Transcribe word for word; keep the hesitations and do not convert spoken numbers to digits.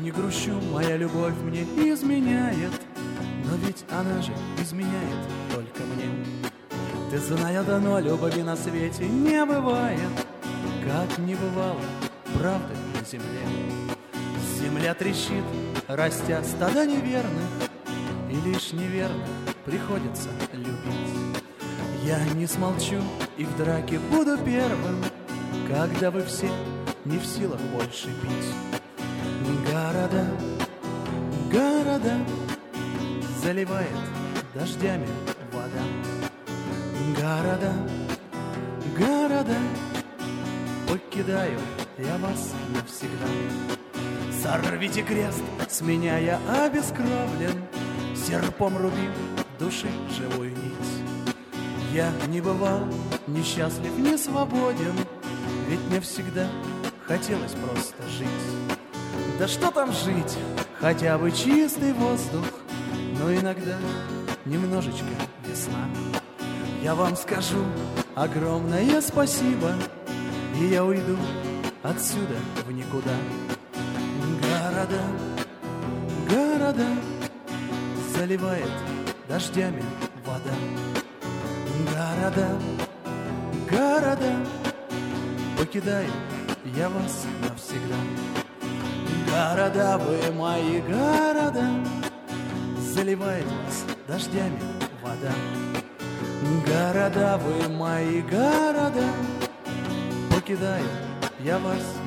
не грущу, моя любовь мне изменяет, но ведь она же изменяет только мне. Ты знай одно, любви на свете не бывает, как не бывало правды на земле. Земля трещит, растя стада неверных, и лишь неверных приходится любить. Я не смолчу и в драке буду первым, когда вы все не в силах больше пить. Города, города заливает дождями вода. Города, города, покидаю я вас навсегда. Сорвите крест, с меня я обескровлен, серпом рубив души живую нить. Я не бывал несчастлив, не свободен, ведь мне всегда хотелось просто жить. Да что там жить, хотя бы чистый воздух, но иногда немножечко весна. Я вам скажу огромное спасибо, и я уйду отсюда в никуда. Города, города заливает дождями вода. Города, города, покидаю я вас навсегда. Города вы мои, города, заливает вас дождями вода. Города вы мои, города, покидаю я вас